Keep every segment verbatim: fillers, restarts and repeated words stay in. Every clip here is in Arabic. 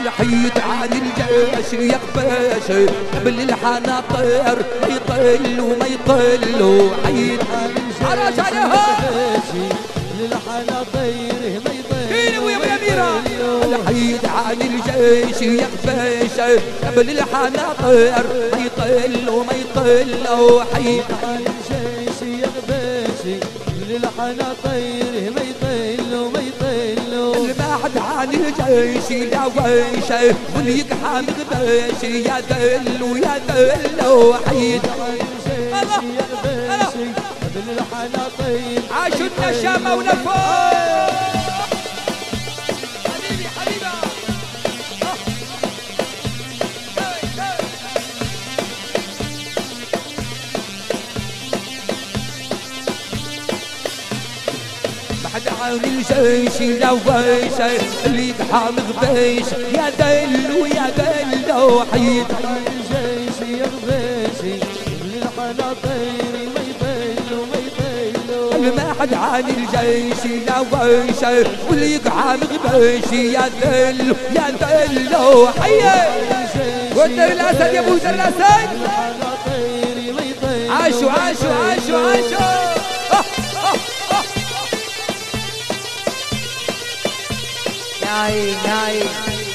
الحيد عن الجيش يقفش قبل الحناطير ما يطلوا ما يطلوا حيد عن الجيش يقفش للحناطير ما يطلوا الحيد عن الجيش يقفش قبل الحناطير ما يطلوا ما يطلوا حيد عن الجيش يقفش للحناطير ما يطلوا ما يطلوا البعد عن الجيش لا ويش واليقحم غباش يا دلو يا دلو حيد عن الجيش يقفش للحناطير عاشوا النشامة ونفوق حبيبي حبيبي بعد عن الجيش لا ويش اللي يقحم غبيش يا دلو يا دلو حيد عن الجيش يغبيش للحناطير ما يطلوا ما يطلوا المعد عن الجيش لا ويش واللي يقحم غبيش يا دلو يا دلو حيد ودر الاسد يا ابو در الاسد عاشوا عاشوا عاشوا عاشوا ناي ناي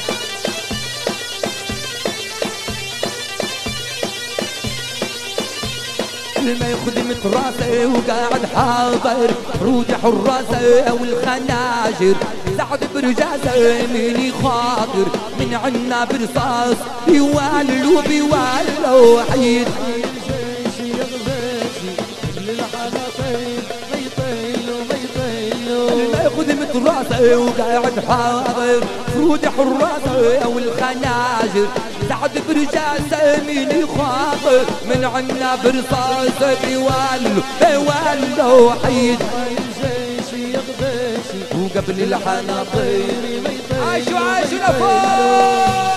ما يخدم راسه وقاعد حاضر روج حراسه والخناجر سعد برجازه من يخاطر من عنا برصاص بيوالوا بيوالوا حيد الجيش يغبش للحناطير ما يطلوا ما يطلوا ما يخدم راسه وقاعد حاضر روج حراسه والخناجر سعد برجاسه من يخاطر من عنا برصاص بيوالوا بيوالوا حيد الجيش يغبش وقبل الحناطير عاشوا عاشوا لفوق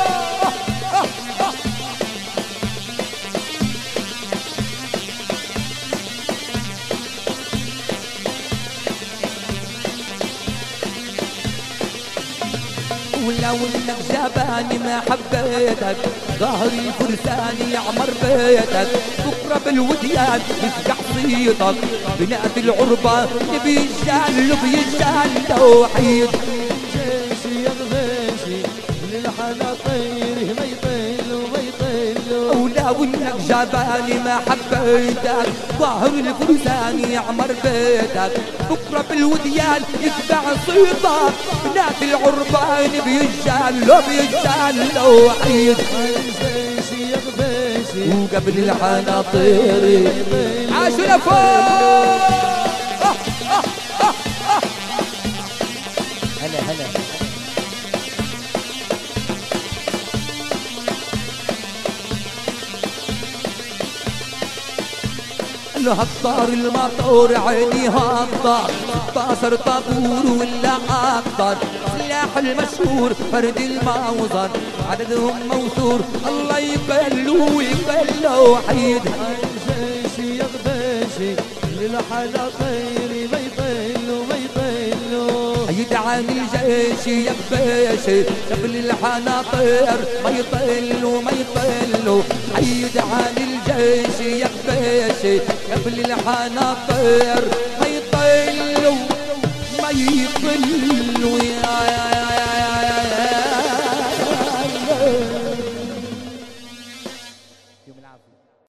ولو انك جباني ما حبيتك ظهري فرساني يعمر بيتك بكره بالوديان يفقع صيتك بنات العربة نبي الجال بيجال حيد الجيش يغبش للحناطير ما يطلوا ما يطلوا ولو انك جباني ما حبيتك ظهر الفرساني يعمر بيتك بكره بالوديان يفقع صيتك بنات العربان بيجالوا بيجالوا حيد الجيش يغبش وقبل الحناطير عاشوا لفوق هلا هلا له هالطار المطور عيني هالطار ستاشر طابور ولا اكتر سلاح المشهور فرد الموزن عددهم موثور الله يقلوا ويقلوا حيد الجيش يغبش للحناطير ما يطلوا ما يطلوا حيد عن الجيش يغبش قبل الحناطير ما يطلوا ما يطلوا حيد عن الجيش يغبش قبل الحناطير ما يطلوا ما يطلوا يا